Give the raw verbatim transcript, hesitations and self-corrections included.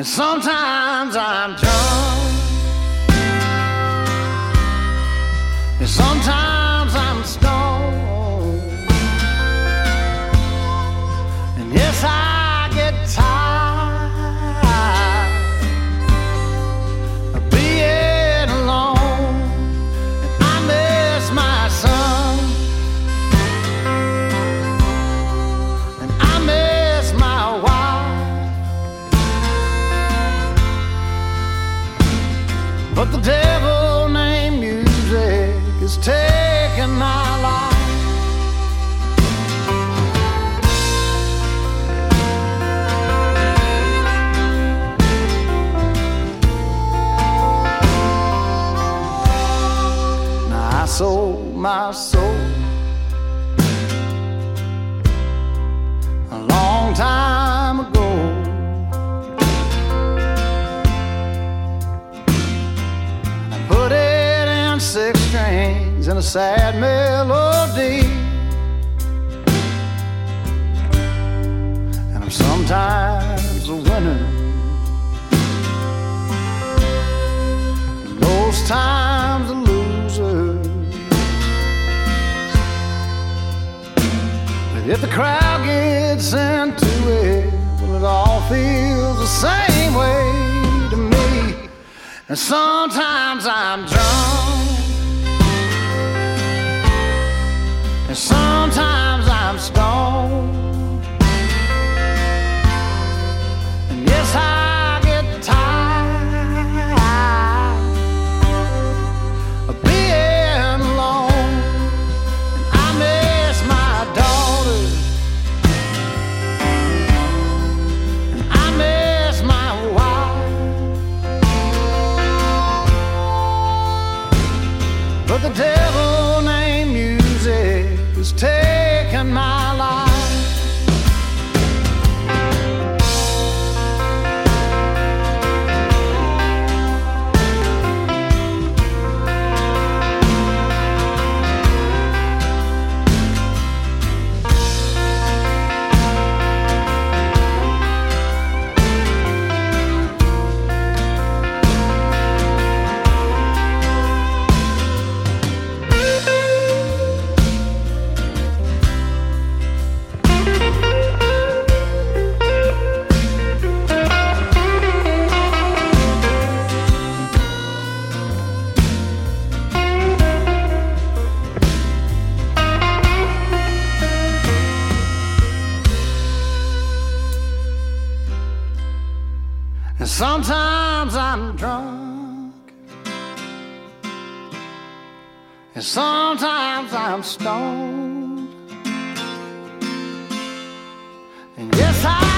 and sometimes I'm drunk, and sometimes I'm stoned, and yes, I get tired of being alone, and I miss my son, and I miss my wife, but the devil named music is taking my life. Now I sold my soul a long time ago. I put it in six strings and a sad melody, and I'm sometimes a winner, and most times a loser. But if the crowd gets into it, well, it all feels the same way to me. And sometimes I'm drunk, and sometimes I'm stoned, and yes, I get tired of being alone, and I miss my daughter, and I miss my wife, but the devil named music is taking my life. And sometimes I'm drunk, and sometimes I'm stoned, and yes, I